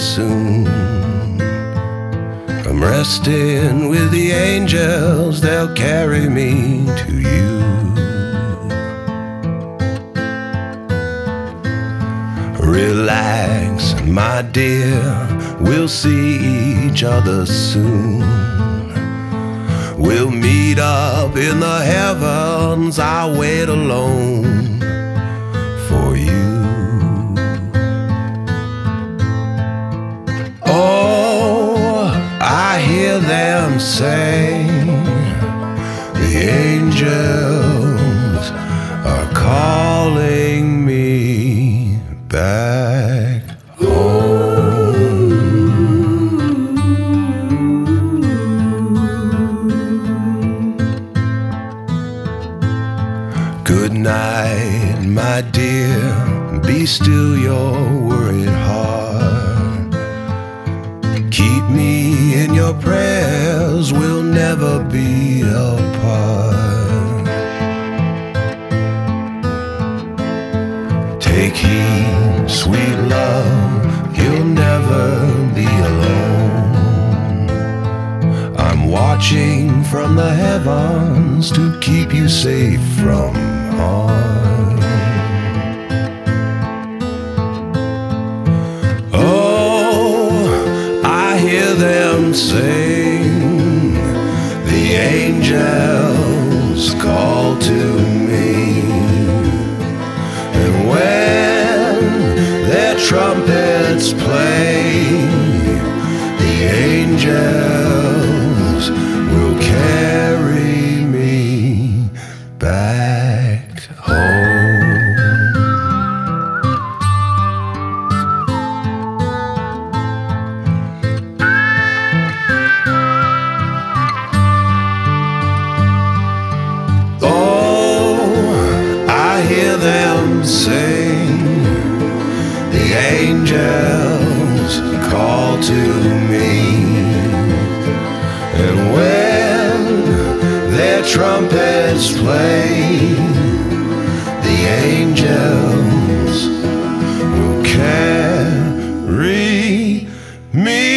soon. I'm resting with the angels, they'll carry me to you. Relax, my dear, we'll see each other soon. We'll meet up in the heavens, I'll wait alone for you. Oh, I hear them say the angels are calling me back home. Good night, my dear, be still your worried heart. Keep me in your prayers, we'll never be apart. Take heed, sweet love, you'll never be alone. I'm watching from the heavens to keep you safe from harm. Oh, I hear them sing, the angels call to me. And when their trumpets play, the angels will carry me back home. Oh, I hear them sing, the angels call to me. And when their trumpets play, the angels will carry me